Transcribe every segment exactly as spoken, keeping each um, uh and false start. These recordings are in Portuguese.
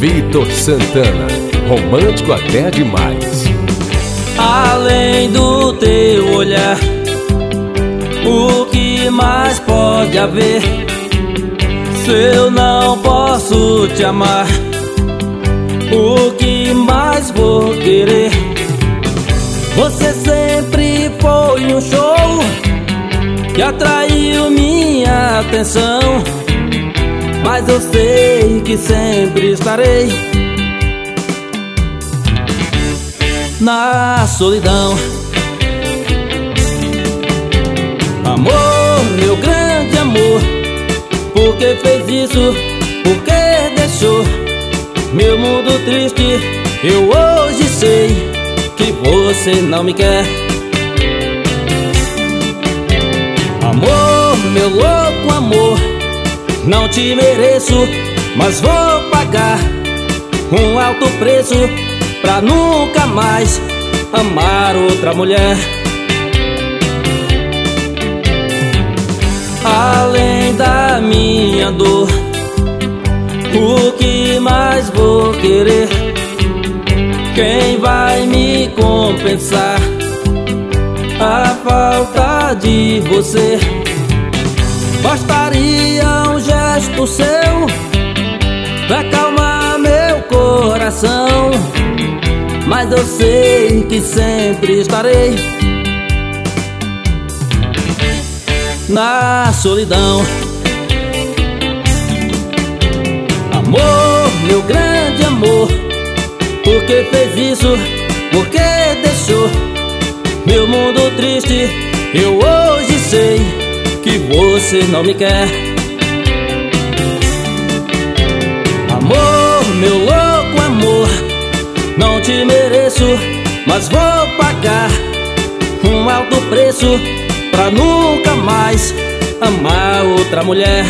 Vitor Santana, romântico até demais. Além do teu olhar, o que mais pode haver? Se eu não posso te amar, o que mais vou querer? Você sempre foi um show que atraiu minha atenção, mas eu sei que sempre estarei na solidão. Amor, meu grande amor, por que fez isso? Por que deixou meu mundo triste? Eu hoje sei que você não me quer. Amor, meu louco amor, não te mereço, mas vou pagar um alto preço pra nunca mais amar outra mulher. Além da minha dor, o que mais vou querer? Quem vai me compensar a falta de você? Bastaria um gesto seu pra acalmar meu coração, mas eu sei que sempre estarei na solidão. Amor, meu grande amor, por que fez isso? Por que deixou meu mundo triste? Eu hoje sei que você não me quer. Amor, meu louco amor, não te mereço, mas vou pagar um alto preço pra nunca mais amar outra mulher.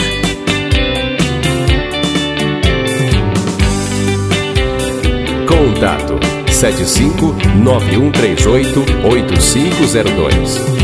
Contato sete cinco nove um três oito oito cinco zero dois.